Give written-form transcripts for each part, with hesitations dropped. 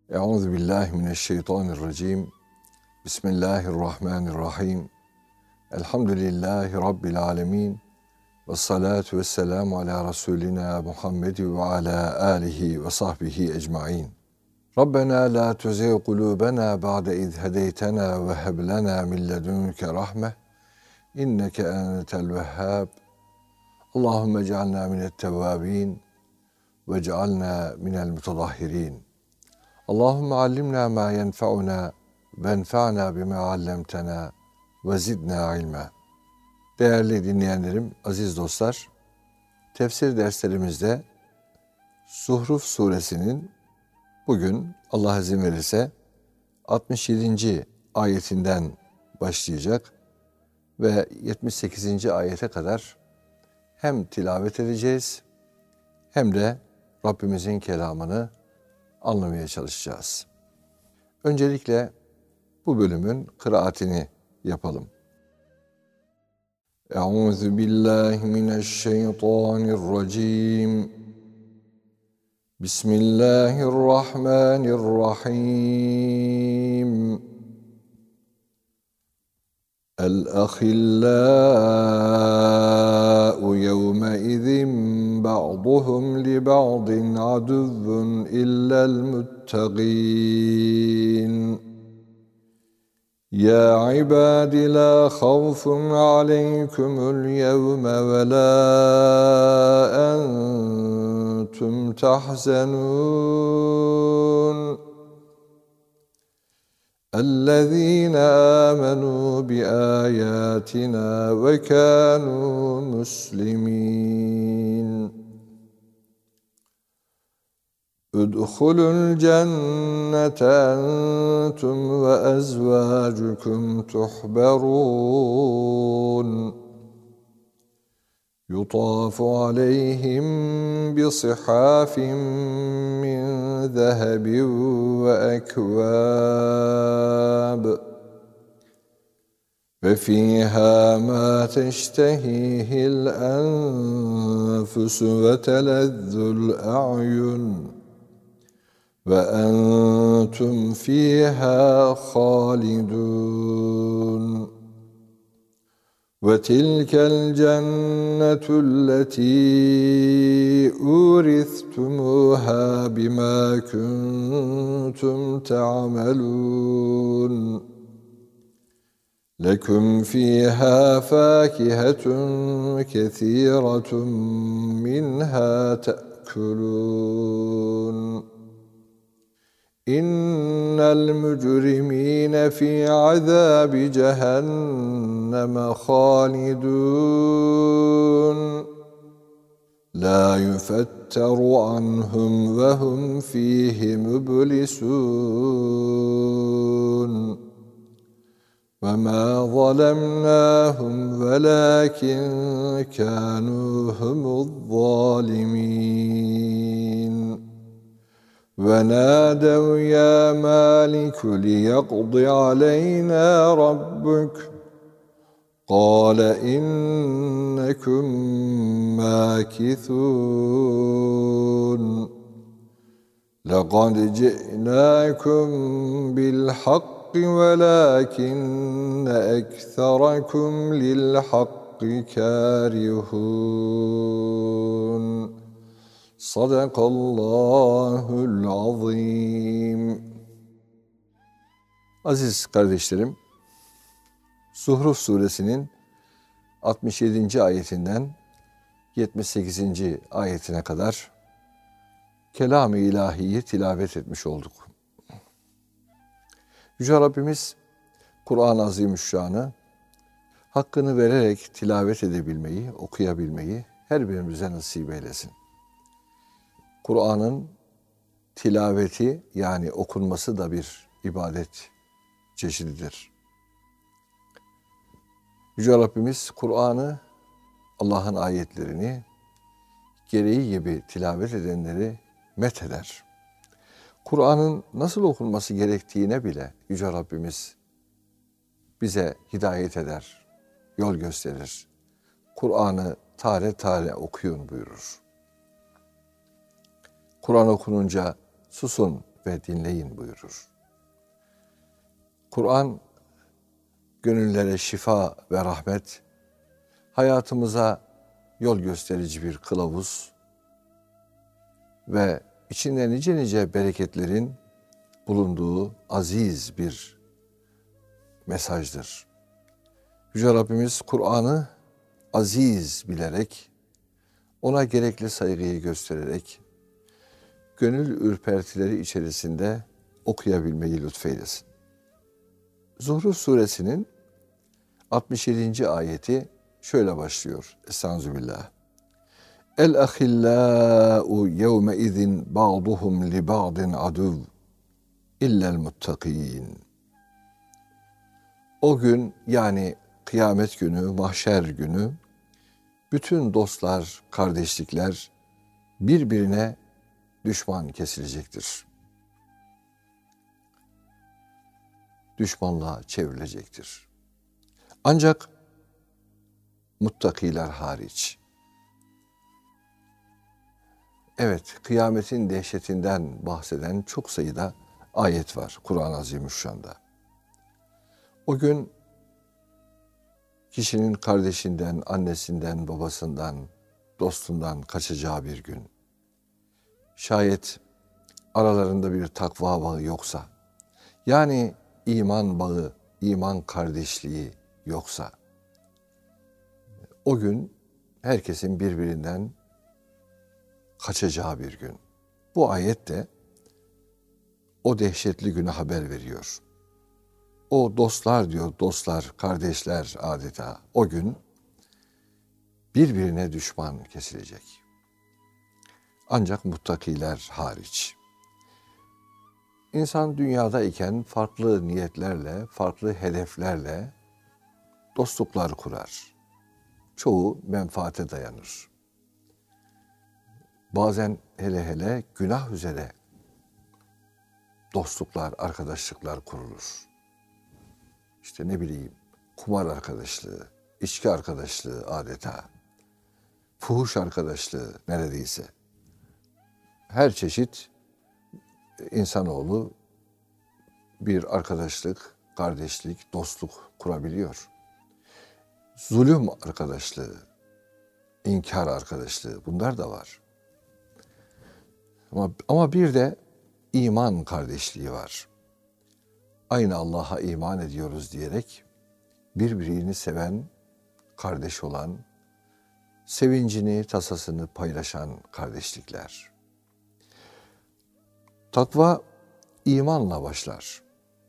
Euzubillahimineşşeytanirracim. Bismillahirrahmanirrahim. Elhamdülillahi Rabbil alemin. Vessalatu vesselamu ala Resulina Muhammed ve ala alihi ve sahbihi ecmain. Rabbena la tuzigh kulubena ba'de iz hedeytena ve heb lena min ledunke rahme. İnneke entel vehhab. Allahümme ec'alna mine't-tevvabin ve ec'alna minel mutadahhirin. Allahümme allimna ma yenfa'una ve enfa'na bima allamtana ve zidna ilma. Değerli dinleyenlerim, aziz dostlar, tefsir derslerimizde Zuhruf suresinin bugün Allah izin verirse 67. ayetinden başlayacak ve 78. ayete kadar hem tilavet edeceğiz hem de Rabbimizin kelamını anlamaya çalışacağız. Öncelikle bu bölümün kıraatini yapalım. Euzubillahimineşşeytanirracim. Bismillahirrahmanirrahim. El-ahillâ'u yevmeizin ba'duhum li ba'din aduvvun illel muttaqin. Ya ibadi la khawfun aleykumul yevme ve la entum tahzenun. اَلَّذ۪ينَ آمَنُوا بِآيَاتِنَا وَكَانُوا مُسْلِمِينَ اُدْخُلُوا الْجَنَّةَ أَنْتُمْ وَأَزْوَاجُكُمْ تُحْبَرُونَ يُطَافُ عَلَيْهِمْ بِصِحَافٍ مِّن ذَهَبٍ وَأَكْوَابٍ وَفِيهَا مَا تَشْتَهِيهِ الْأَنفُسُ وَتَلَذُّ الْأَعْيُنُ وَأَنْتُمْ فِيهَا خَالِدُونَ وَتِلْكَ الْجَنَّةُ الَّتِي أُورِثْتُمُوهَا بِمَا كُنْتُمْ تَعْمَلُونَ لَكُمْ فِيهَا فَاكِهَةٌ كَثِيرَةٌ مِنْهَا تَأْكُلُونَ İnnel mücrimîne fî azâbi cehenneme hâlidûn. Lâ yufetteru anhum ve hum fîhî müblisûn. Ve mâ zalemnâhum velâkin kânû humuzzâlimîn. وَنَادَوْا يَا مَالِكُ لِيَقْضِ عَلَيْنَا رَبُّكَ قَالَ إِنَّكُمْ مَاكِثُونَ لَقَدْ جِئْنَاكُمْ بِالْحَقِّ وَلَكِنَّ أَكْثَرَكُمْ لِلْحَقِّ كَارِهُونَ Sadakallahul azim. Aziz kardeşlerim, Zuhruf suresinin 67. ayetinden 78. ayetine kadar kelam-ı ilahiyi tilavet etmiş olduk. Yüce Rabbimiz Kur'an-ı Azimüşşan'ı hakkını vererek tilavet edebilmeyi, okuyabilmeyi her birimize nasip eylesin. Kur'an'ın tilaveti yani okunması da bir ibadet çeşididir. Yüce Rabbimiz Kur'an'ı, Allah'ın ayetlerini gereği gibi tilavet edenleri metheder. Kur'an'ın nasıl okunması gerektiğine bile Yüce Rabbimiz bize hidayet eder, yol gösterir. Kur'an'ı tare tare okuyun buyurur. Kur'an okununca susun ve dinleyin buyurur. Kur'an, gönüllere şifa ve rahmet, hayatımıza yol gösterici bir kılavuz ve içinde nice nice bereketlerin bulunduğu aziz bir mesajdır. Yüce Rabbimiz Kur'an'ı aziz bilerek, ona gerekli saygıyı göstererek, gönül ürpertileri içerisinde okuyabilmeyi lütfeylesin. Zuhruf suresinin 67. ayeti şöyle başlıyor. Estağfirullah. El-ahillâ'u yevme izin ba'duhum li ba'din aduv illel muttakîn. O gün, yani kıyamet günü, mahşer günü, bütün dostlar, kardeşlikler birbirine düşman kesilecektir. Düşmanlığa çevrilecektir. Ancak muttakiler hariç. Evet, kıyametin dehşetinden bahseden çok sayıda ayet var Kur'an-ı Azimüşşan'da. O gün kişinin kardeşinden, annesinden, babasından, dostundan kaçacağı bir gün. Şayet aralarında bir takva bağı yoksa, yani iman bağı, iman kardeşliği yoksa, o gün herkesin birbirinden kaçacağı bir gün. Bu ayet de o dehşetli güne haber veriyor. O dostlar diyor, dostlar, kardeşler adeta o gün birbirine düşman kesilecek. Ancak muttakiler hariç. İnsan dünyadayken farklı niyetlerle, farklı hedeflerle dostluklar kurar. Çoğu menfaate dayanır. Bazen hele hele günah üzere dostluklar, arkadaşlıklar kurulur. İşte ne bileyim, kumar arkadaşlığı, içki arkadaşlığı adeta, fuhuş arkadaşlığı neredeyse. Her çeşit insanoğlu bir arkadaşlık, kardeşlik, dostluk kurabiliyor. Zulüm arkadaşlığı, inkar arkadaşlığı bunlar da var. Ama bir de iman kardeşliği var. Aynı Allah'a iman ediyoruz diyerek birbirini seven, kardeş olan, sevincini, tasasını paylaşan kardeşlikler. Takva imanla başlar.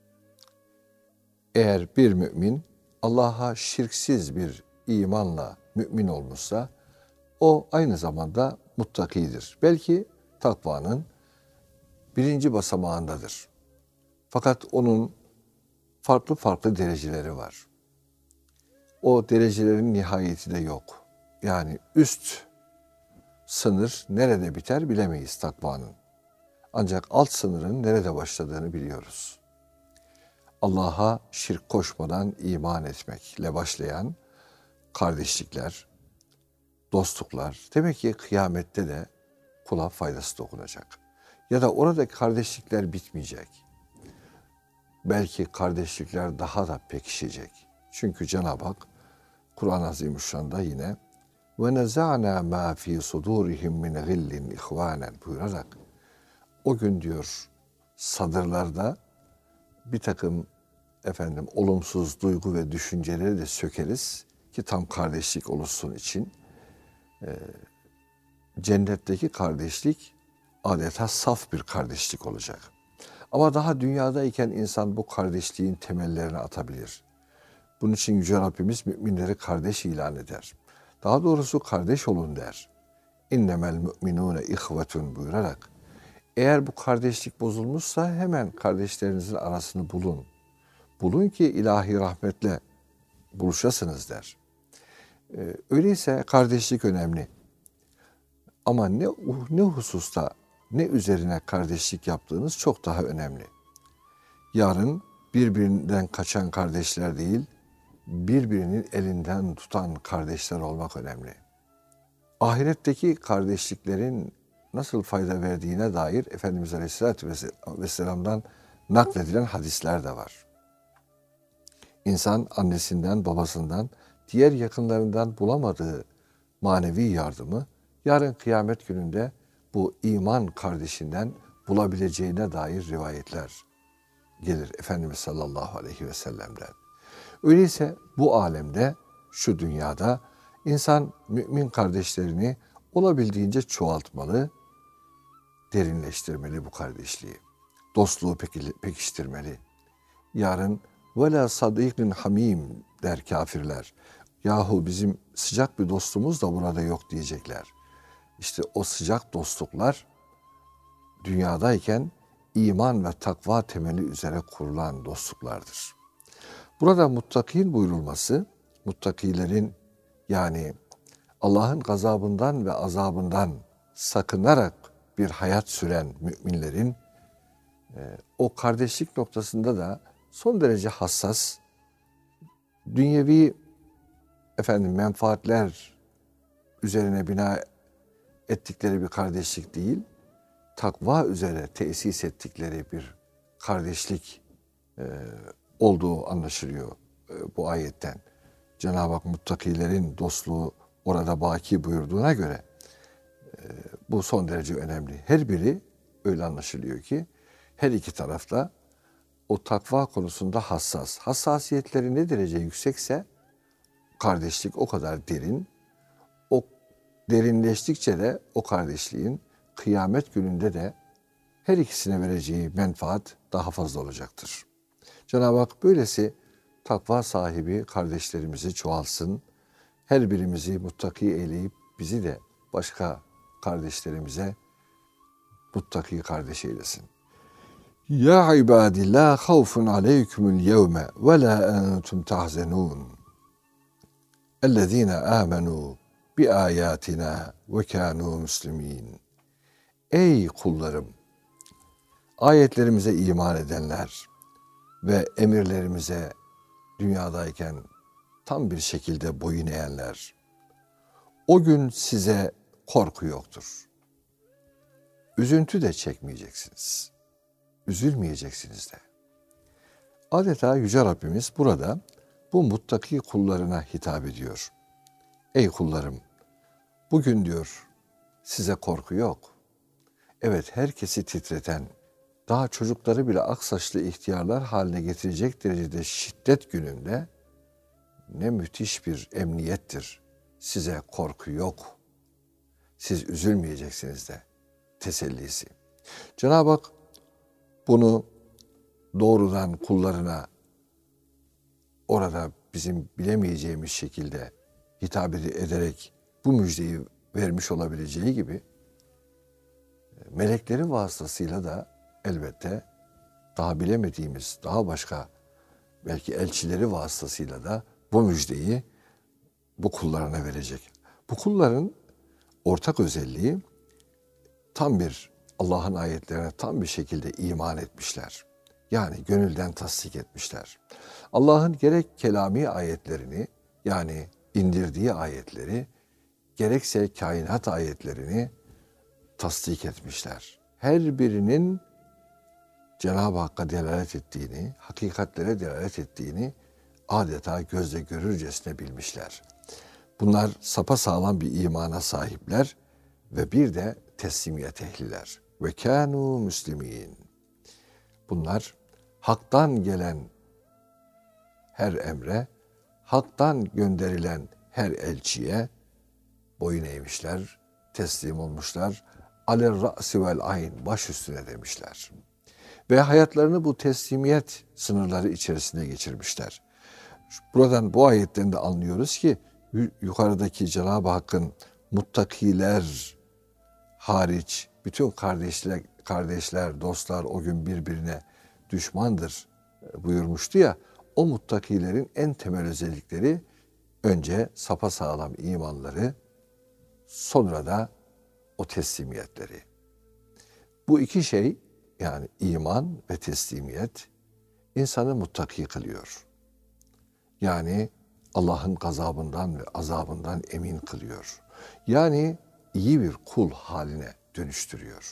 Eğer bir mümin Allah'a şirksiz bir imanla mümin olmuşsa, o aynı zamanda muttakidir. Belki takvanın birinci basamağındadır. Fakat onun farklı farklı dereceleri var. O derecelerin nihayeti de yok. Yani üst sınır nerede biter bilemeyiz takvanın. Ancak alt sınırın nerede başladığını biliyoruz. Allah'a şirk koşmadan iman etmekle başlayan kardeşlikler, dostluklar, demek ki kıyamette de kula faydası dokunacak. Ya da oradaki kardeşlikler bitmeyecek. Belki kardeşlikler daha da pekişecek. Çünkü Cenab-ı Hak Kur'an-ı Azimüşşan'da yine وَنَزَعْنَا مَا ف۪ي صُدُورِهِمْ مِنْ غِلٍّ اِخْوَانًا buyurarak o gün diyor sadırlarda bir takım olumsuz duygu ve düşünceleri de sökeriz ki tam kardeşlik oluşsun için. Cennetteki kardeşlik adeta saf bir kardeşlik olacak. Ama daha dünyadayken insan bu kardeşliğin temellerini atabilir. Bunun için Yüce Rabbimiz müminleri kardeş ilan eder. Daha doğrusu kardeş olun der. İnnemel müminune ihvetun buyurarak eğer bu kardeşlik bozulmuşsa hemen kardeşlerinizin arasını bulun. Bulun ki ilahi rahmetle buluşasınız der. Öyleyse kardeşlik önemli. Ama ne hususta, ne üzerine kardeşlik yaptığınız çok daha önemli. Yarın birbirinden kaçan kardeşler değil, birbirinin elinden tutan kardeşler olmak önemli. Ahiretteki kardeşliklerin nasıl fayda verdiğine dair Efendimiz Aleyhisselatü Vesselam'dan nakledilen hadisler de var. İnsan annesinden, babasından, diğer yakınlarından bulamadığı manevi yardımı yarın kıyamet gününde bu iman kardeşinden bulabileceğine dair rivayetler gelir Efendimiz sallallahu aleyhi ve sellem'den. Öyleyse bu alemde, şu dünyada insan mümin kardeşlerini olabildiğince çoğaltmalı, derinleştirmeli bu kardeşliği. Dostluğu pekiştirmeli. Yarın وَلَا صَدِيقٍ hamim der kafirler. Yahu bizim sıcak bir dostumuz da burada yok diyecekler. İşte o sıcak dostluklar dünyadayken iman ve takva temeli üzere kurulan dostluklardır. Burada muttakin buyurulması, muttakilerin yani Allah'ın gazabından ve azabından sakınarak bir hayat süren müminlerin o kardeşlik noktasında da son derece hassas, dünyevi menfaatler üzerine bina ettikleri bir kardeşlik değil, takva üzere tesis ettikleri bir kardeşlik olduğu anlaşılıyor bu ayetten. Cenab-ı Hak muttakilerin dostluğu orada baki buyurduğuna göre bu son derece önemli. Her biri öyle anlaşılıyor ki her iki tarafta o takva konusunda hassas. Hassasiyetleri ne derece yüksekse kardeşlik o kadar derin. O derinleştikçe de o kardeşliğin kıyamet gününde de her ikisine vereceği menfaat daha fazla olacaktır. Cenab-ı Hak böylesi takva sahibi kardeşlerimizi çoğalsın. Her birimizi muttaki eyleyip bizi de başka kardeşlerimize muttaki kardeş eylesin. Ya ibadi la havfun aleykumul yevme ve la entum tahzenun. Ellezine amenu bi ayatina ve kanu muslimin. Ey kullarım! Ayetlerimize iman edenler ve emirlerimize dünyadayken tam bir şekilde boyun eğenler. O gün size korku yoktur. Üzüntü de çekmeyeceksiniz. Üzülmeyeceksiniz de. Adeta Yüce Rabbimiz burada bu muttaki kullarına hitap ediyor. Ey kullarım! Bugün diyor size korku yok. Evet, herkesi titreten, daha çocukları bile aksaçlı ihtiyarlar haline getirecek derecede şiddet gününde ne müthiş bir emniyettir. Size korku yok. Siz üzülmeyeceksiniz de tesellisi. Cenab-ı Hak bunu doğrudan kullarına orada bizim bilemeyeceğimiz şekilde hitap ederek bu müjdeyi vermiş olabileceği gibi melekleri vasıtasıyla da elbette daha bilemediğimiz, daha başka belki elçileri vasıtasıyla da bu müjdeyi bu kullarına verecek. Bu kulların ortak özelliği tam bir Allah'ın ayetlerine tam bir şekilde iman etmişler. Yani gönülden tasdik etmişler. Allah'ın gerek kelami ayetlerini yani indirdiği ayetleri gerekse kainat ayetlerini tasdik etmişler. Her birinin Cenab-ı Hakk'a delalet ettiğini, hakikatlere delalet ettiğini adeta gözle görürcesine bilmişler. Bunlar sapasağlam bir imana sahipler ve bir de teslimiyet ehliler. Ve kânû müslimîn. Bunlar haktan gelen her emre, haktan gönderilen her elçiye boyun eğmişler, teslim olmuşlar. Alel ra'si vel ayn, baş üstüne demişler. Ve hayatlarını bu teslimiyet sınırları içerisinde geçirmişler. Buradan bu ayetten de anlıyoruz ki yukarıdaki Cenab-ı Hakk'ın muttakiler hariç bütün kardeşler, dostlar o gün birbirine düşmandır buyurmuştu ya, o muttakilerin en temel özellikleri önce sapasağlam imanları, sonra da o teslimiyetleri. Bu iki şey yani iman ve teslimiyet insanı muttaki kılıyor. Yani Allah'ın gazabından ve azabından emin kılıyor. Yani iyi bir kul haline dönüştürüyor.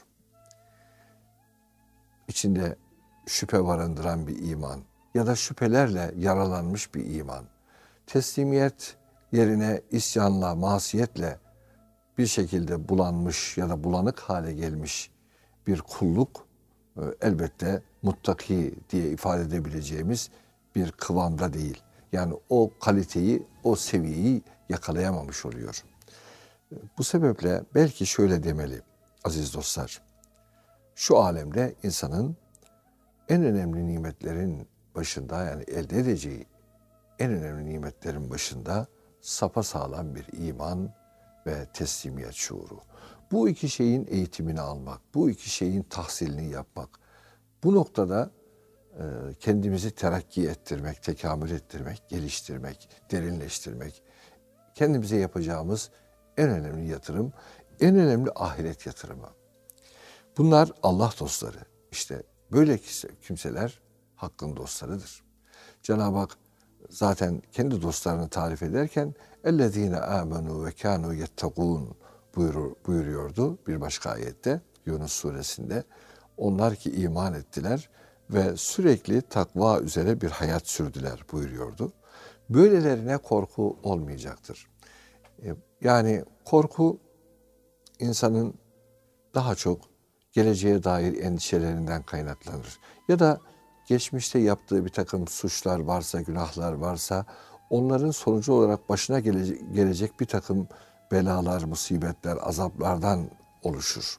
İçinde şüphe barındıran bir iman ya da şüphelerle yaralanmış bir iman. Teslimiyet yerine isyanla, masiyetle bir şekilde bulanmış ya da bulanık hale gelmiş bir kulluk elbette muttaki diye ifade edebileceğimiz bir kıvamda değil. Yani o kaliteyi, o seviyeyi yakalayamamış oluyor. Bu sebeple belki şöyle demeli aziz dostlar. Şu alemde insanın en önemli nimetlerin başında, yani elde edeceği en önemli nimetlerin başında sapasağlam bir iman ve teslimiyet şuuru. Bu iki şeyin eğitimini almak, bu iki şeyin tahsilini yapmak, bu noktada kendimizi terakki ettirmek, tekamül ettirmek, geliştirmek, derinleştirmek, kendimize yapacağımız en önemli yatırım, en önemli ahiret yatırımı. Bunlar Allah dostları. İşte böyle kimseler Hakk'ın dostlarıdır. Cenab-ı Hak zaten kendi dostlarını tarif ederken اَلَّذ۪ينَ آمَنُوا وَكَانُوا يَتَّقُونَ buyuruyordu bir başka ayette Yunus suresinde. Onlar ki iman ettiler ve sürekli takva üzere bir hayat sürdüler buyuruyordu. Böylelerine korku olmayacaktır. Yani korku insanın daha çok geleceğe dair endişelerinden kaynaklanır. Ya da geçmişte yaptığı bir takım suçlar varsa, günahlar varsa onların sonucu olarak başına gelecek bir takım belalar, musibetler, azaplardan oluşur.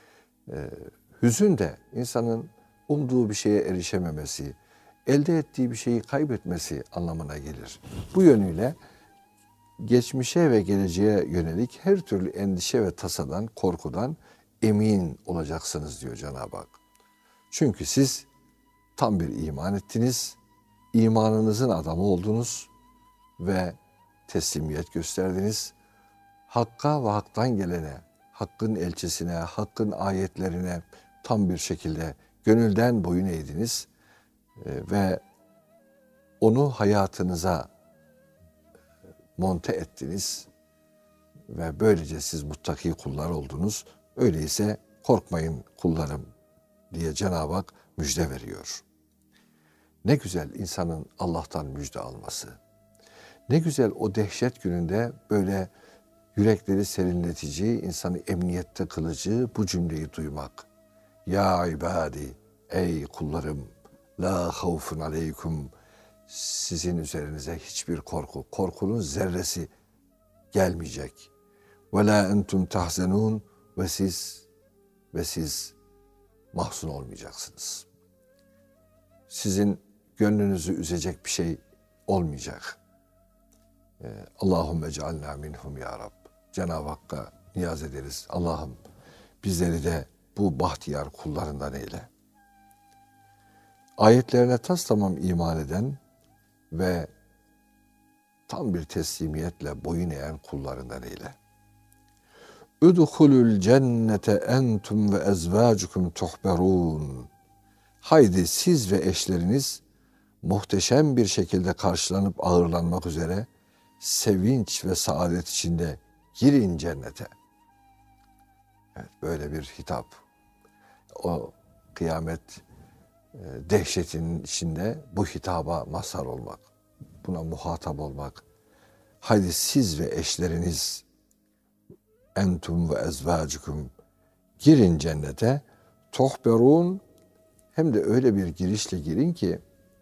Hüzün de insanın umduğu bir şeye erişememesi, elde ettiği bir şeyi kaybetmesi anlamına gelir. Bu yönüyle geçmişe ve geleceğe yönelik her türlü endişe ve tasadan, korkudan emin olacaksınız diyor Cenab-ı Hak. Çünkü siz tam bir iman ettiniz, imanınızın adamı oldunuz ve teslimiyet gösterdiniz. Hakka ve haktan gelene, Hakk'ın elçisine, Hakk'ın ayetlerine tam bir şekilde gönülden boyun eğdiniz ve onu hayatınıza monte ettiniz ve böylece siz muttaki kullar oldunuz. Öyleyse korkmayın kullarım diye Cenab-ı Hak müjde veriyor. Ne güzel insanın Allah'tan müjde alması. Ne güzel o dehşet gününde böyle yürekleri serinletici, insanı emniyette kılıcı bu cümleyi duymak. Ya ibadi, ey kullarım, la havfun aleykum, sizin üzerinize hiçbir korku, korkunun zerresi gelmeyecek. Ve la entum tahzenun, ve siz mahzun olmayacaksınız. Sizin gönlünüzü üzecek bir şey olmayacak. Allahümme cealna minhum ya Rab. Cenab-ı Hakk'a niyaz ederiz. Allah'ım bizleri de bu bahtiyar kullarından eyle. Ayetlerine tamam iman eden ve tam bir teslimiyetle boyun eğen kullarından eyle. Udhulul cennete entum ve ezvacukum tuhberun. Haydi siz ve eşleriniz muhteşem bir şekilde karşılanıp ağırlanmak üzere sevinç ve saadet içinde girin cennete. Evet, böyle bir hitap. O kıyamet dehşetinin içinde bu hitaba mazhar olmak, buna muhatap olmak. Haydi siz ve eşleriniz entum ve ezvacukum girin cennete, tuhberun, hem de öyle bir girişle girin ki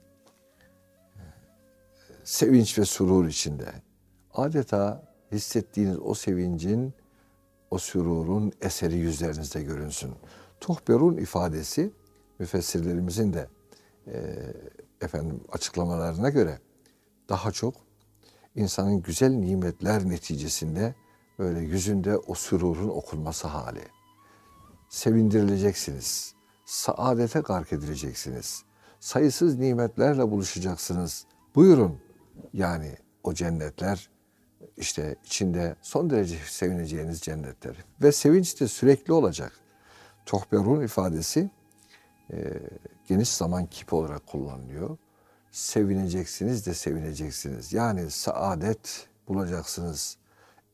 sevinç ve surur içinde. Adeta hissettiğiniz o sevincin, o sürurun eseri yüzlerinizde görünsün. Tuhberun ifadesi müfessirlerimizin de açıklamalarına göre daha çok insanın güzel nimetler neticesinde böyle yüzünde o sürurun okunması hali. Sevindirileceksiniz. Saadete gark edileceksiniz. Sayısız nimetlerle buluşacaksınız. Buyurun. Yani o cennetler işte içinde son derece sevineceğiniz cennetler. Ve sevinç de sürekli olacak. Tuhberun ifadesi geniş zaman kipi olarak kullanılıyor. Sevineceksiniz de sevineceksiniz. Yani saadet bulacaksınız.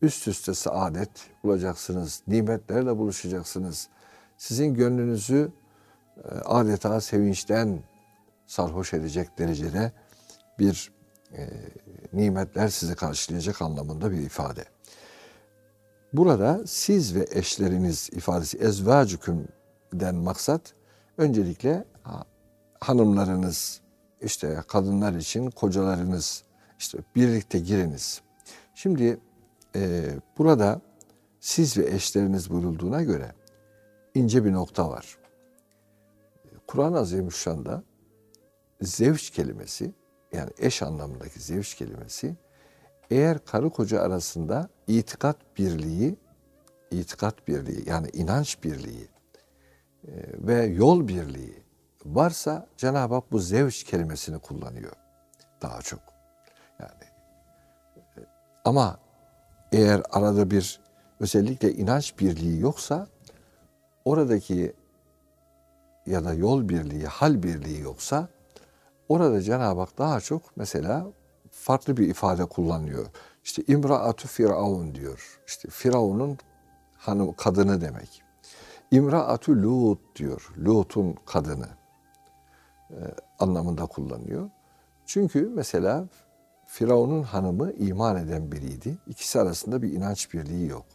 üst üste saadet bulacaksınız, nimetlerle buluşacaksınız. Sizin gönlünüzü adeta sevinçten sarhoş edecek derecede bir nimetler sizi karşılayacak anlamında bir ifade. Burada siz ve eşleriniz ifadesi ezvacükümden maksat öncelikle hanımlarınız, işte kadınlar için kocalarınız, işte birlikte giriniz. Şimdi burada siz ve eşleriniz buyurulduğuna göre ince bir nokta var. Kur'an-ı Azimüşşan'da zevç kelimesi, yani eş anlamındaki zevç kelimesi, eğer karı koca arasında itikat birliği yani inanç birliği ve yol birliği varsa Cenab-ı Hak bu zevç kelimesini kullanıyor daha çok. Yani ama eğer arada bir özellikle inanç birliği yoksa, oradaki ya da yol birliği, hal birliği yoksa, orada Cenab-ı Hak daha çok mesela farklı bir ifade kullanıyor. İşte İmraatü Firavun diyor. İşte Firavun'un kadını demek. İmraatü Lut diyor. Lut'un kadını anlamında kullanıyor. Çünkü mesela Firavun'un hanımı iman eden biriydi. İkisi arasında bir inanç birliği yok.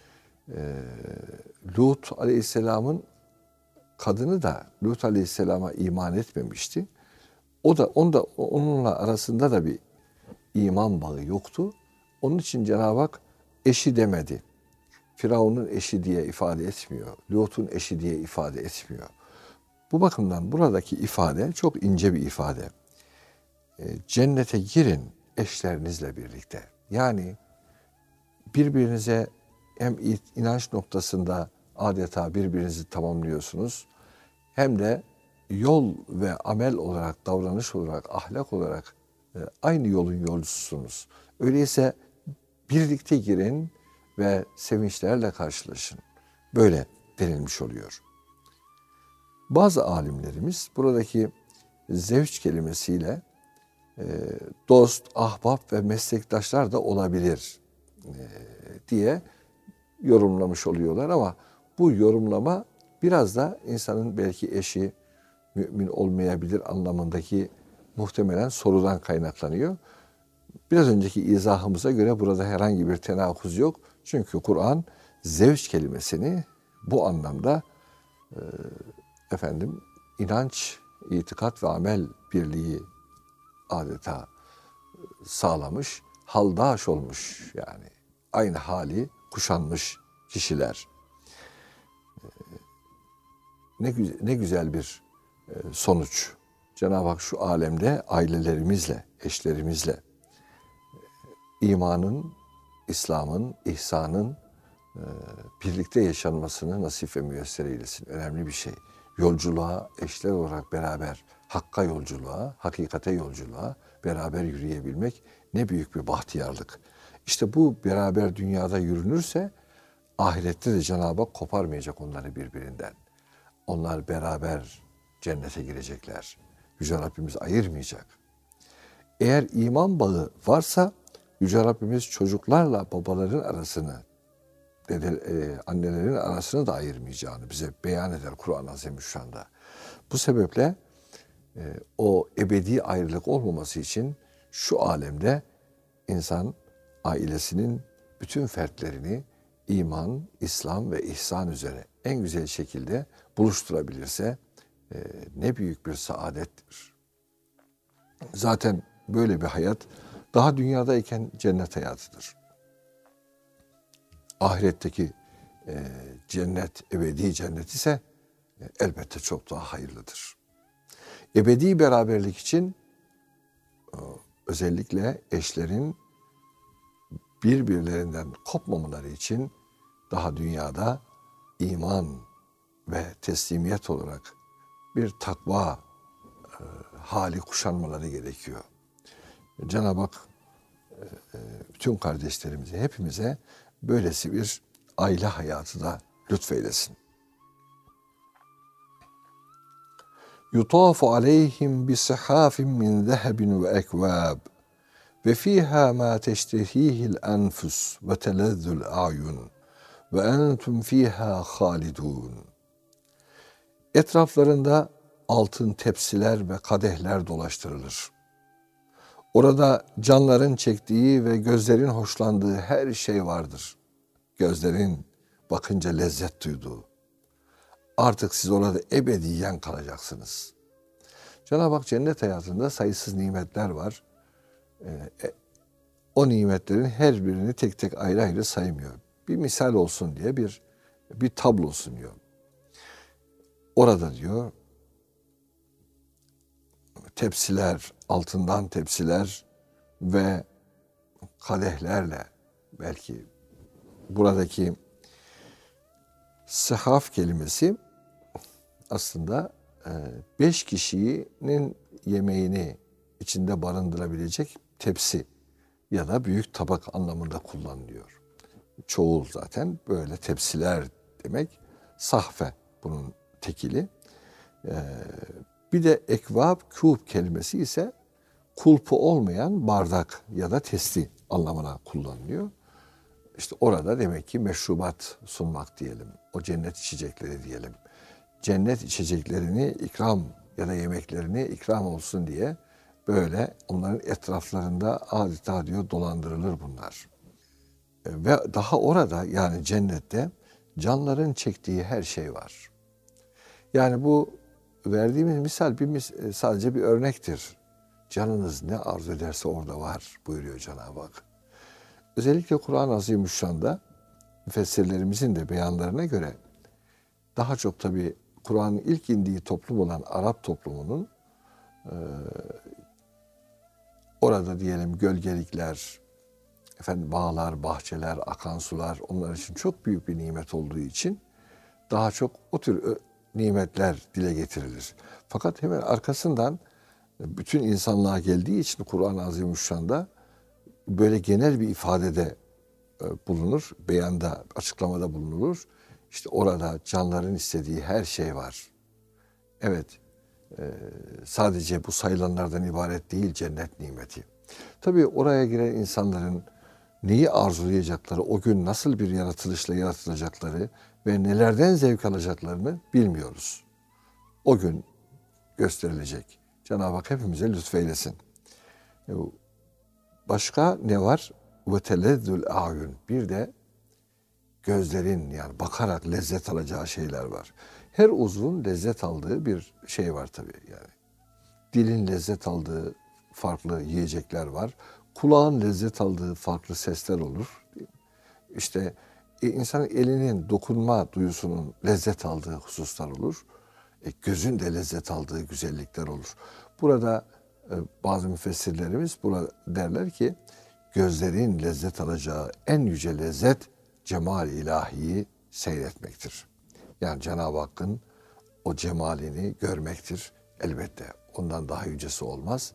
Lut Aleyhisselam'ın kadını da Lut Aleyhisselam'a iman etmemişti. Onunla arasında da bir iman bağı yoktu. Onun için Cenab-ı Hak eşi demedi. Firavun'un eşi diye ifade etmiyor. Lut'un eşi diye ifade etmiyor. Bu bakımdan buradaki ifade çok ince bir ifade. Cennete girin eşlerinizle birlikte. Yani birbirinize hem inanç noktasında adeta birbirinizi tamamlıyorsunuz, hem de yol ve amel olarak, davranış olarak, ahlak olarak aynı yolun yolcususunuz. Öyleyse birlikte girin ve sevinçlerle karşılaşın. Böyle denilmiş oluyor. Bazı alimlerimiz buradaki zevç kelimesiyle dost, ahbap ve meslektaşlar da olabilir diye yorumlamış oluyorlar, ama bu yorumlama biraz da insanın belki eşi mümin olmayabilir anlamındaki muhtemelen sorudan kaynaklanıyor. Biraz önceki izahımıza göre burada herhangi bir tenakuz yok. Çünkü Kur'an zevç kelimesini bu anlamda inanç, itikat ve amel birliği adeta sağlamış, haldaş olmuş, yani aynı hali kuşanmış kişiler. Ne güzel bir sonuç. Cenab-ı Hak şu alemde ailelerimizle, eşlerimizle imanın, İslam'ın, ihsanın birlikte yaşanmasını nasip ve müyesser eylesin. Önemli bir şey. Yolculuğa eşler olarak beraber, hakka yolculuğa, hakikate yolculuğa beraber yürüyebilmek ne büyük bir bahtiyarlık. İşte bu beraber dünyada yürünürse ahirette de Cenab-ı Hak koparmayacak onları birbirinden. Onlar beraber cennete girecekler. Yüce Rabbimiz ayırmayacak. Eğer iman bağı varsa Yüce Rabbimiz çocuklarla babaların arasını, annelerin arasını da ayırmayacağını bize beyan eder Kur'an-ı Azimüşşan'da. Bu sebeple o ebedi ayrılık olmaması için şu alemde insan ailesinin bütün fertlerini iman, İslam ve ihsan üzere en güzel şekilde buluşturabilirse ne büyük bir saadettir. Zaten böyle bir hayat daha dünyadayken cennet hayatıdır. Ahiretteki cennet, ebedi cennet ise elbette çok daha hayırlıdır. Ebedi beraberlik için özellikle eşlerin birbirlerinden kopmamaları için daha dünyada iman ve teslimiyet olarak bir takva hali kuşanmaları gerekiyor. Cenab-ı Hak bütün kardeşlerimize, hepimize böylesi bir aile hayatı da lütfeylesin. Yutafu aleyhim bi sihafin min zehebin ve ekvab ve fiha ma teştehihil enfus ve telezzül a'yun ve entum fiha halidun. Etraflarında altın tepsiler ve kadehler dolaştırılır. Orada canların çektiği ve gözlerin hoşlandığı her şey vardır. Gözlerin bakınca lezzet duyduğu. Artık siz orada ebediyen kalacaksınız. Cenab-ı Hak cennet hayatında sayısız nimetler var. O nimetlerin her birini tek tek ayrı ayrı saymıyor. Bir misal olsun diye bir tablo sunuyor. Orada diyor tepsiler, altından tepsiler ve kadehlerle, belki buradaki sehaf kelimesi aslında 5 kişinin yemeğini içinde barındırabilecek tepsi ya da büyük tabak anlamında kullanılıyor. Çoğul zaten böyle tepsiler demek. Sahfe bunun tekili. Bir de ekvab, kûb kelimesi ise kulpu olmayan bardak ya da testi anlamına kullanılıyor. İşte orada demek ki meşrubat sunmak diyelim. O cennet içecekleri diyelim. Cennet içeceklerini ikram ya da yemeklerini ikram olsun diye böyle onların etraflarında adeta diyor dolandırılır bunlar. Ve daha orada yani cennette canların çektiği her şey var. Yani bu verdiğimiz misal sadece bir örnektir. Canınız ne arzu ederse orada var buyuruyor Cenab-ı Hak. Özellikle Kur'an-ı Azimüşşan'da müfessirlerimizin de beyanlarına göre daha çok tabii Kur'an'ın ilk indiği toplum olan Arap toplumunun orada diyelim gölgelikler, bağlar, bahçeler, akan sular onlar için çok büyük bir nimet olduğu için daha çok o tür nimetler dile getirilir. Fakat hemen arkasından bütün insanlığa geldiği için Kur'an-ı Azimüşşan'da böyle genel bir ifadede bulunur, beyanda, açıklamada bulunulur. İşte orada canların istediği her şey var. Evet, sadece bu sayılanlardan ibaret değil cennet nimeti. Tabii oraya giren insanların neyi arzulayacakları, o gün nasıl bir yaratılışla yaratılacakları ve nelerden zevk alacaklarını bilmiyoruz. O gün gösterilecek. Cenab-ı Hak hepimize lütfeylesin. Başka ne var? وَتَلَذُّ الْاَعْيُنِ Bir de gözlerin yani bakarak lezzet alacağı şeyler var. Her uzvun lezzet aldığı bir şey var tabii yani. Dilin lezzet aldığı farklı yiyecekler var. Kulağın lezzet aldığı farklı sesler olur. İşte insanın elinin dokunma duyusunun lezzet aldığı hususlar olur. Gözün de lezzet aldığı güzellikler olur. Burada bazı müfessirlerimiz derler ki gözlerin lezzet alacağı en yüce lezzet cemal-i ilahiyi seyretmektir. Yani Cenab-ı Hakk'ın o cemalini görmektir. Elbette ondan daha yücesi olmaz.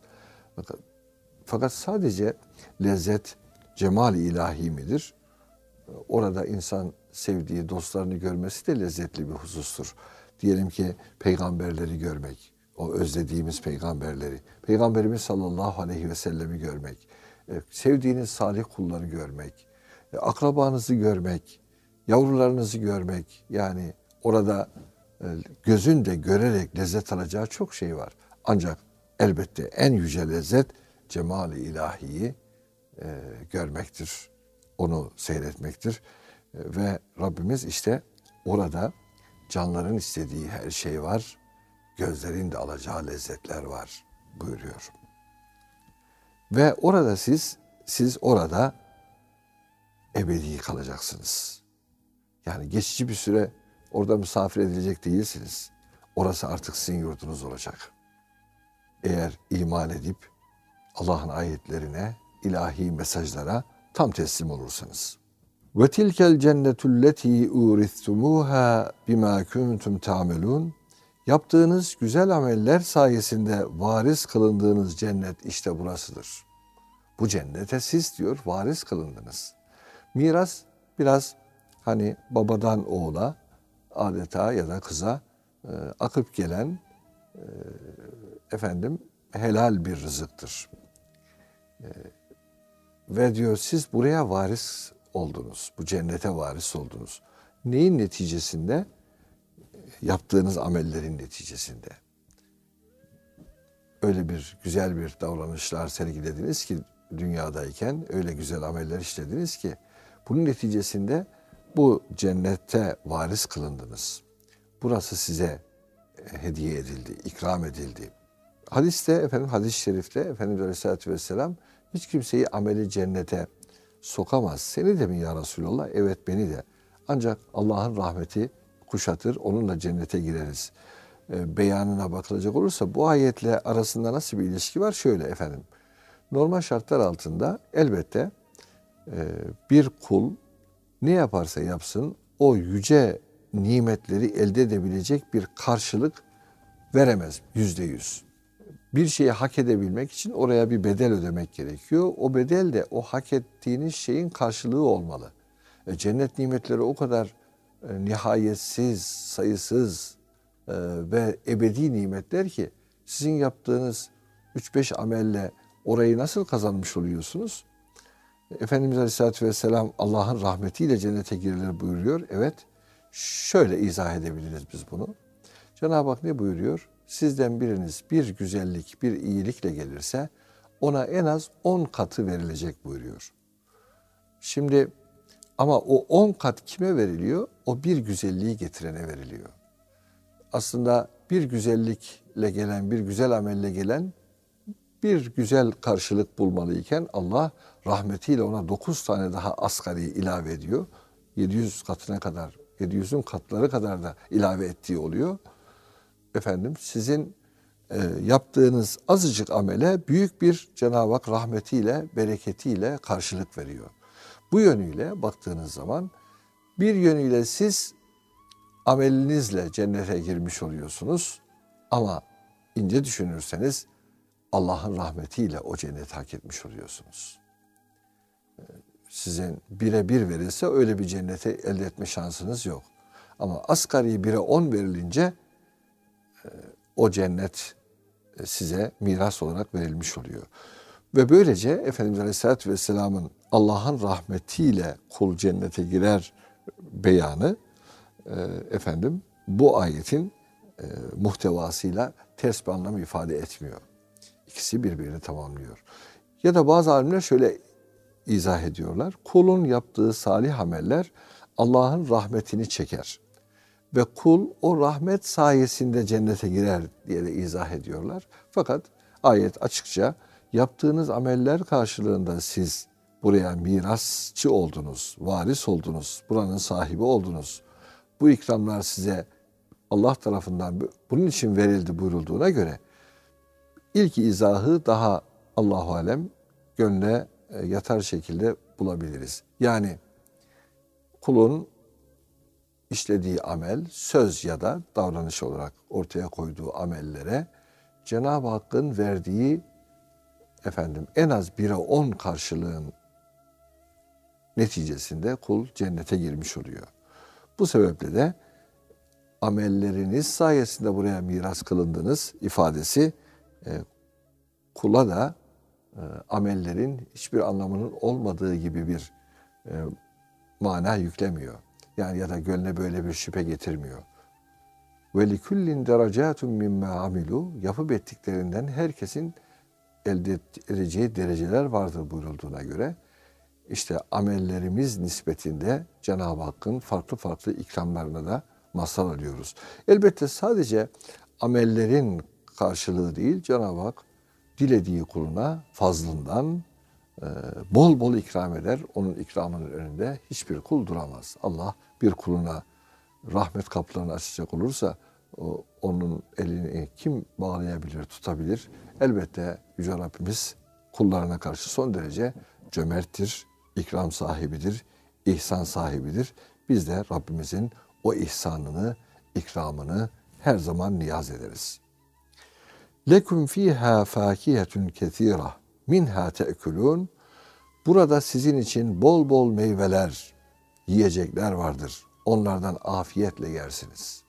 Fakat sadece lezzet cemal-i ilahi midir? Orada insan sevdiği dostlarını görmesi de lezzetli bir husustur. Diyelim ki peygamberleri görmek, o özlediğimiz peygamberleri, Peygamberimiz sallallahu aleyhi ve sellemi görmek, sevdiğiniz salih kulları görmek, akrabanızı görmek, yavrularınızı görmek, yani orada gözün de görerek lezzet alacağı çok şey var. Ancak elbette en yüce lezzet cemal-i ilahiyi görmektir, onu seyretmektir. Ve Rabbimiz işte orada canların istediği her şey var, gözlerin de alacağı lezzetler var buyuruyor. Ve orada siz orada ebedi kalacaksınız. Yani geçici bir süre orada misafir edilecek değilsiniz. Orası artık sizin yurdunuz olacak. Eğer iman edip Allah'ın ayetlerine, ilahi mesajlara tam teslim olursanız. Ve tilkel cennetulleti uristumuha bima kuntum ta'melun. Yaptığınız güzel ameller sayesinde varis kılındığınız cennet işte burasıdır. Bu cennete siz diyor varis kılındınız. Miras biraz hani babadan oğula adeta ya da kıza akıp gelen helal bir rızıktır. Ve diyor siz buraya varis oldunuz. Bu cennete varis oldunuz. Neyin neticesinde? Yaptığınız amellerin neticesinde. Öyle bir güzel bir davranışlar sergilediniz ki dünyadayken öyle güzel ameller işlediniz ki bunun neticesinde bu cennette varis kılındınız. Burası size hediye edildi, ikram edildi. Hadis-i şerifte Efendimiz Aleyhisselatü Vesselam hiç kimseyi ameli cennete sokamaz. Seni de mi ya Resulallah? Evet, beni de. Ancak Allah'ın rahmeti kuşatır, onunla cennete gireriz. Beyanına bakılacak olursa bu ayetle arasında nasıl bir ilişki var? Şöyle efendim. Normal şartlar altında elbette bir kul ne yaparsa yapsın o yüce nimetleri elde edebilecek bir karşılık veremez %100. Bir şeyi hak edebilmek için oraya bir bedel ödemek gerekiyor. O bedel de o hak ettiğiniz şeyin karşılığı olmalı. Cennet nimetleri o kadar nihayetsiz, sayısız ve ebedi nimetler ki sizin yaptığınız 3-5 amelle orayı nasıl kazanmış oluyorsunuz? Efendimiz Aleyhisselatü Vesselam Allah'ın rahmetiyle cennete girilir buyuruyor. Evet, şöyle izah edebiliriz biz bunu. Cenab-ı Hak ne buyuruyor? Sizden biriniz bir güzellik, bir iyilikle gelirse ona en az 10 katı verilecek buyuruyor. Şimdi ama o 10 kat kime veriliyor? O bir güzelliği getirene veriliyor. Aslında bir güzellikle gelen, bir güzel amelle gelen bir güzel karşılık bulmalıyken Allah rahmetiyle ona 9 tane daha asgari ilave ediyor. 700 katına kadar, 700'ün katları kadar da ilave ettiği oluyor. Efendim sizin yaptığınız azıcık amele büyük bir Cenab-ı Hak rahmetiyle, bereketiyle karşılık veriyor. Bu yönüyle baktığınız zaman bir yönüyle siz amelinizle cennete girmiş oluyorsunuz ama ince düşünürseniz Allah'ın rahmetiyle o cenneti hak etmiş oluyorsunuz. Sizin 1'e 1 verilse öyle bir cenneti elde etme şansınız yok. Ama asgari 1'e 10 verilince o cennet size miras olarak verilmiş oluyor. Ve böylece Efendimiz Aleyhisselatü Vesselam'ın Allah'ın rahmetiyle kul cennete girer beyanı bu ayetin muhtevasıyla ters bir anlam ifade etmiyor. İkisi birbirini tamamlıyor. Ya da bazı alimler şöyle izah ediyorlar. Kulun yaptığı salih ameller Allah'ın rahmetini çeker. Ve kul o rahmet sayesinde cennete girer diye de izah ediyorlar. Fakat ayet açıkça yaptığınız ameller karşılığında siz buraya mirasçı oldunuz, varis oldunuz, buranın sahibi oldunuz. Bu ikramlar size Allah tarafından bunun için verildi buyurulduğuna göre ilk izahı daha Allahu alem gönle yatar şekilde bulabiliriz. Yani kulun işlediği amel, söz ya da davranış olarak ortaya koyduğu amellere Cenab-ı Hakk'ın verdiği en az 1'e 10 karşılığın neticesinde kul cennete girmiş oluyor. Bu sebeple de amelleriniz sayesinde buraya miras kılındınız ifadesi kula da amellerin hiçbir anlamının olmadığı gibi bir mana yüklemiyor. Yani ya da gönlüne böyle bir şüphe getirmiyor. Ve likullin derecatun mimma amilu, yapıp ettiklerinden herkesin elde edeceği dereceler vardır buyurulduğuna göre işte amellerimiz nispetinde Cenab-ı Hakk'ın farklı farklı ikramlarına da mazhar alıyoruz. Elbette sadece amellerin karşılığı değil, Cenab-ı Hak dilediği kuluna fazlından bol bol ikram eder. Onun ikramının önünde hiçbir kul duramaz. Allah bir kuluna rahmet kapılarını açacak olursa onun elini kim bağlayabilir, tutabilir? Elbette Yüce Rabbimiz kullarına karşı son derece cömerttir, ikram sahibidir, ihsan sahibidir. Biz de Rabbimizin o ihsanını, ikramını her zaman niyaz ederiz. Lekum fiha fakihetun kesira minha te'kulun. Burada sizin için bol bol meyveler, yiyecekler vardır. Onlardan afiyetle yersiniz.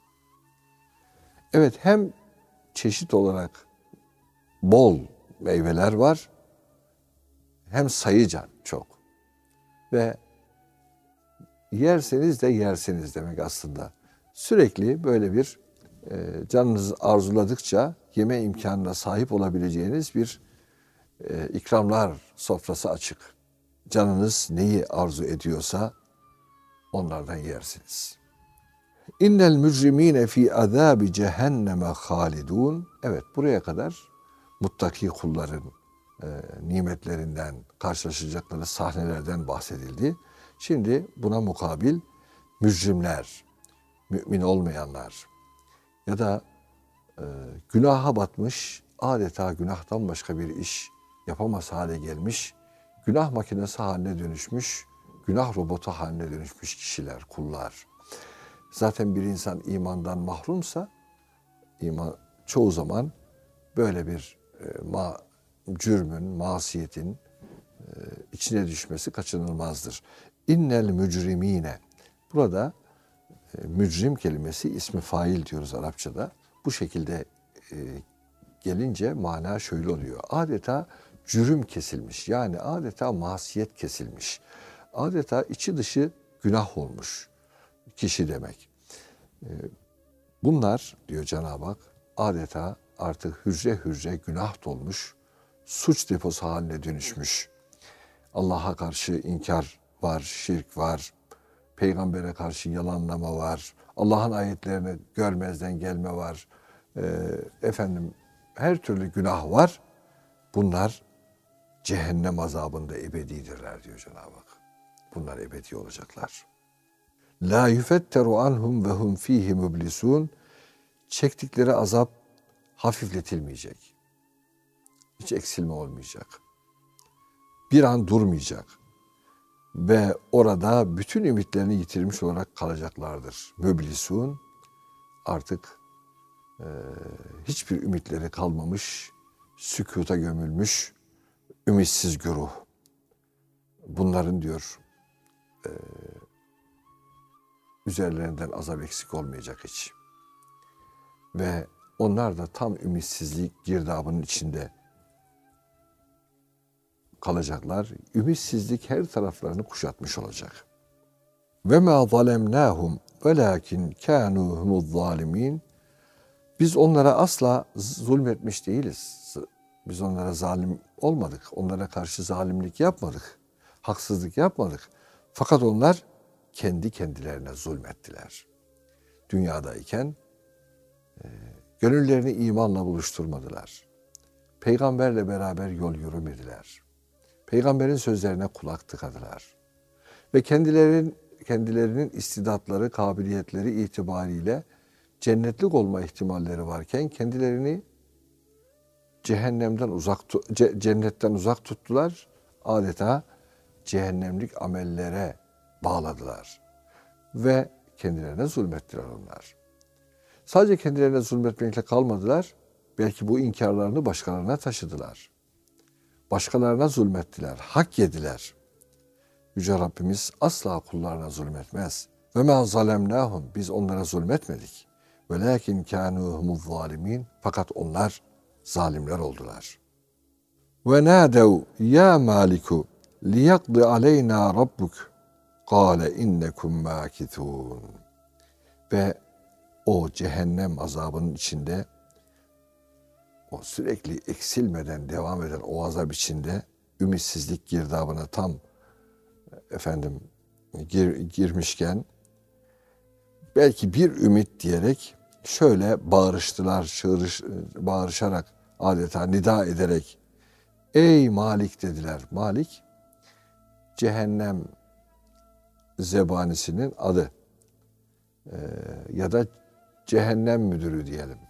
Evet, hem çeşit olarak bol meyveler var, hem sayıca çok ve yerseniz de yersiniz demek aslında. Sürekli böyle bir canınız arzuladıkça yeme imkanına sahip olabileceğiniz bir ikramlar sofrası açık. Canınız neyi arzu ediyorsa onlardan yersiniz. İnnel mücrimine fi azabi cehenneme halidun. Evet, buraya kadar muttaki kulların nimetlerinden, karşılaşacakları sahnelerden bahsedildi. Şimdi buna mukabil mücrimler, mümin olmayanlar ya da günaha batmış, adeta günahtan başka bir iş yapamaz hale gelmiş, günah makinesi haline dönüşmüş, günah robotu haline dönüşmüş kişiler, kullar. Zaten bir insan imandan mahrumsa, çoğu zaman böyle bir cürmün, masiyetin içine düşmesi kaçınılmazdır. İnnel mücrimine. Burada mücrim kelimesi ismi fail diyoruz Arapçada. Bu şekilde gelince mana şöyle oluyor. Adeta cürüm kesilmiş. Yani adeta masiyet kesilmiş. Adeta içi dışı günah olmuş kişi demek. Bunlar diyor Cenab-ı Hak adeta artık hücre hücre günah dolmuş, suç deposu haline dönüşmüş. Allah'a karşı inkar var, şirk var, peygambere karşı yalanlama var, Allah'ın ayetlerini görmezden gelme var, her türlü günah var. Bunlar cehennem azabında ebedidirler diyor Cenab-ı Hak. Bunlar ebedi olacaklar. La yufetteru anhum ve hum fihi mublisun. Çektikleri azap hafifletilmeyecek. Hiç eksilme olmayacak. Bir an durmayacak. Ve orada bütün ümitlerini yitirmiş olarak kalacaklardır. Müblisun, artık hiçbir ümitleri kalmamış, sükuta gömülmüş, ümitsiz güruh. Bunların diyor üzerlerinden azap eksik olmayacak hiç. Ve onlar da tam ümitsizlik girdabının içinde kalacaklar. Ümitsizlik her taraflarını kuşatmış olacak. Ve ma zalemnahum velakin kanu humuz zalimin. Biz onlara asla zulmetmiş değiliz. Biz onlara zalim olmadık. Onlara karşı zalimlik yapmadık. Haksızlık yapmadık. Fakat onlar kendi kendilerine zulmettiler. Dünyadayken gönüllerini imanla buluşturmadılar. Peygamberle beraber yol yürümediler. Peygamberin sözlerine kulak tıkadılar. Ve kendilerinin istidatları, kabiliyetleri itibariyle cennetlik olma ihtimalleri varken kendilerini cennetten uzak tuttular. Adeta cehennemlik amellere bağladılar. Ve kendilerine zulmettiler onlar. Sadece kendilerine zulmetmekle kalmadılar. Belki bu inkarlarını başkalarına taşıdılar. Başkalarına zulmettiler, hak yediler. Yüce Rabbimiz asla kullarına zulmetmez. Ve ma zalemnahum, biz onlara zulmetmedik. Velakin kânû humuz zalimin, fakat onlar zalimler oldular. Ve nâdev ya maliku liyaqdi aleyna rabbuk kâle innekum mâkithûn. Ve o cehennem azabının içinde, o sürekli eksilmeden devam eden o azap içinde ümitsizlik girdabına tam girmişken belki bir ümit diyerek şöyle bağırışarak adeta nida ederek ey Malik dediler. Malik cehennem zebanisinin adı ya da cehennem müdürü diyelim.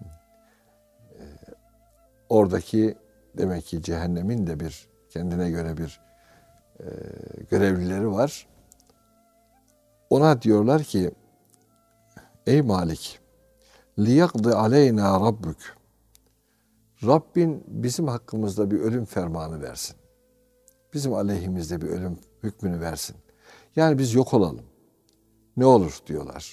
Oradaki demek ki cehennemin de bir kendine göre bir görevlileri var. Ona diyorlar ki ey Malik liyaqdi aleyna rabbuk. Rabbin bizim hakkımızda bir ölüm fermanı versin. Bizim aleyhimizde bir ölüm hükmünü versin. Yani biz yok olalım. Ne olur diyorlar.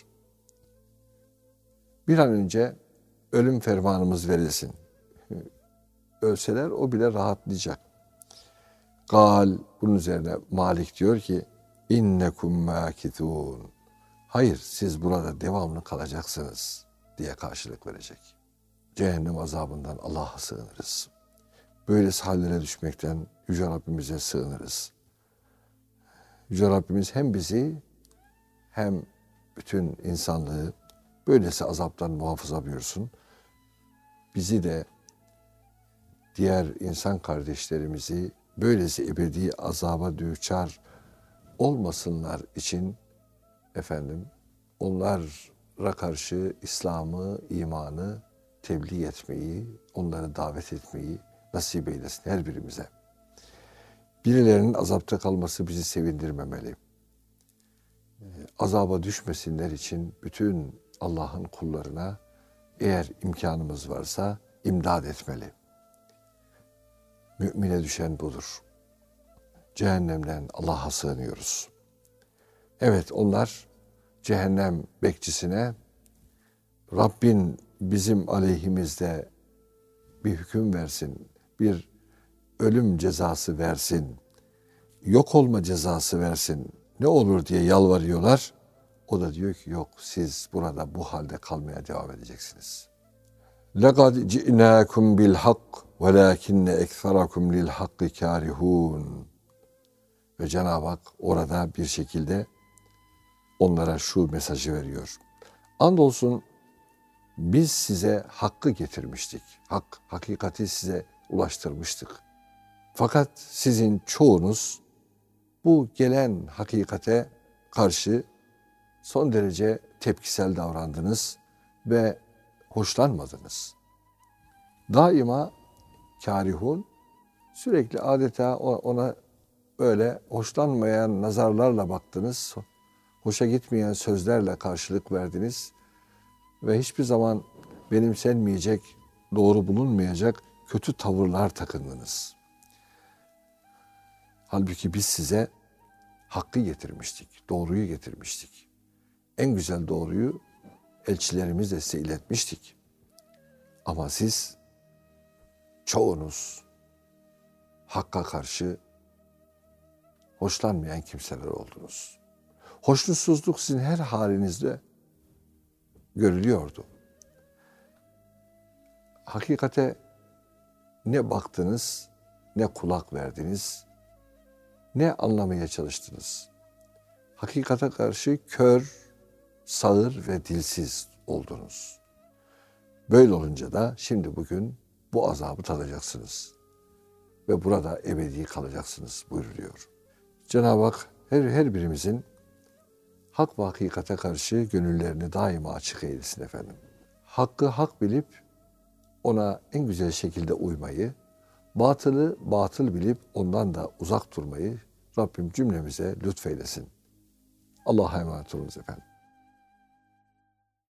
Bir an önce ölüm fermanımız verilsin. Ölseler o bile rahatlayacak. Kal, bunun üzerine Malik diyor ki innekum makithun. Hayır, siz burada devamlı kalacaksınız diye karşılık verecek. Cehennem azabından Allah'a sığınırız. Böylesi hallere düşmekten Yüce Rabbimize sığınırız. Yüce Rabbimiz hem bizi hem bütün insanlığı böylesi azaptan muhafaza buyursun. Bizi de diğer insan kardeşlerimizi böylesi ebedi azaba düçar olmasınlar için onlara karşı İslam'ı, imanı tebliğ etmeyi, onları davet etmeyi nasip eylesin her birimize. Birilerinin azapta kalması bizi sevindirmemeli. Azaba düşmesinler için bütün Allah'ın kullarına eğer imkanımız varsa imdad etmeli. Mümine düşen budur. Cehennemden Allah'a sığınıyoruz. Evet, onlar cehennem bekçisine Rabbin bizim aleyhimizde bir hüküm versin, bir ölüm cezası versin, yok olma cezası versin, ne olur diye yalvarıyorlar. O da diyor ki yok, siz burada bu halde kalmaya devam edeceksiniz. لَقَدْ جِئْنَاكُمْ بِالْحَقِّ وَلَاكِنَّ اَكْثَرَكُمْ لِلْحَقِّ كَارِهُونَ. Ve Cenab-ı Hak orada bir şekilde onlara şu mesajı veriyor. Andolsun biz size hakkı getirmiştik. Hakikati size ulaştırmıştık. Fakat sizin çoğunuz bu gelen hakikate karşı son derece tepkisel davrandınız ve hoşlanmadınız. Daima kârihun, sürekli adeta ona böyle hoşlanmayan nazarlarla baktınız, hoşa gitmeyen sözlerle karşılık verdiniz ve hiçbir zaman benimsenmeyecek, doğru bulunmayacak kötü tavırlar takındınız. Halbuki biz size hakkı getirmiştik, doğruyu getirmiştik. En güzel doğruyu elçilerimizle size iletmiştik. Ama siz, çoğunuz hakka karşı hoşlanmayan kimseler oldunuz. Hoşnutsuzluk sizin her halinizde görülüyordu. Hakikate ne baktınız, ne kulak verdiniz, ne anlamaya çalıştınız. Hakikate karşı kör, sağır ve dilsiz oldunuz. Böyle olunca da şimdi bugün bu azabı tadacaksınız ve burada ebedi kalacaksınız buyuruyor. Cenab-ı Hak her birimizin hak ve hakikate karşı gönüllerini daima açık eylesin efendim. Hakkı hak bilip ona en güzel şekilde uymayı, batılı batıl bilip ondan da uzak durmayı Rabbim cümlemize lütfeylesin. Allah'a emanet olunuz efendim.